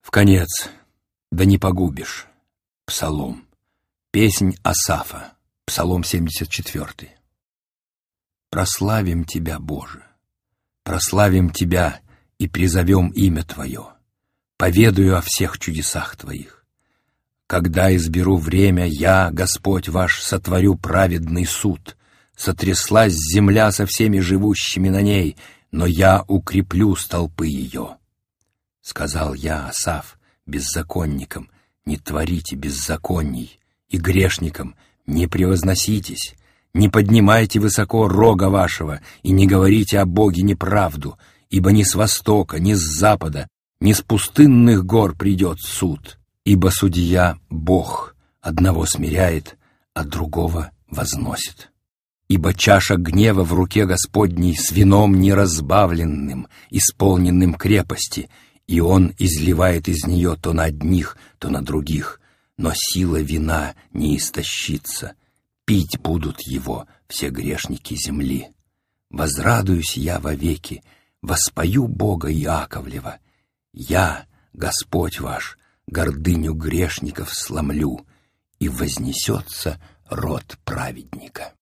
Вконец, да не погубишь. Псалом. Песнь Асафа. Псалом 74. Прославим Тебя, Боже, прославим Тебя и призовем имя Твое, поведаю о всех чудесах Твоих. Когда изберу время, я, Господь ваш, сотворю праведный суд. Сотряслась земля со всеми живущими на ней, но я укреплю столпы ее. Сказал я, Асаф, беззаконникам: не творите беззаконий, и грешникам: не превозноситесь, не поднимайте высоко рога вашего и не говорите о Боге неправду, ибо ни с востока, ни с запада, ни с пустынных гор придет суд, ибо судья Бог одного смиряет, а другого возносит. Ибо чаша гнева в руке Господней с вином неразбавленным, исполненным крепости, и Он изливает из нее то на одних, то на других, но сила вина не истощится. Пить будут его все грешники земли. Возрадуюсь я вовеки, воспою Бога Иаковлева. Я, Господь ваш, гордыню грешников сломлю, и вознесется род праведника.